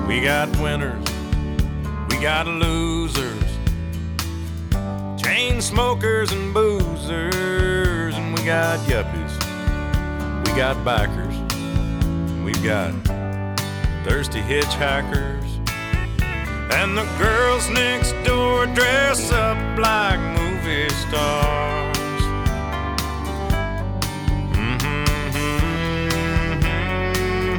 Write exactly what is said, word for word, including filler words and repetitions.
We got winners, we got losers, chain smokers and boozers, and we got yuppies, we got bikers, we've got thirsty hitchhikers, and the girls next door dress up like movie stars.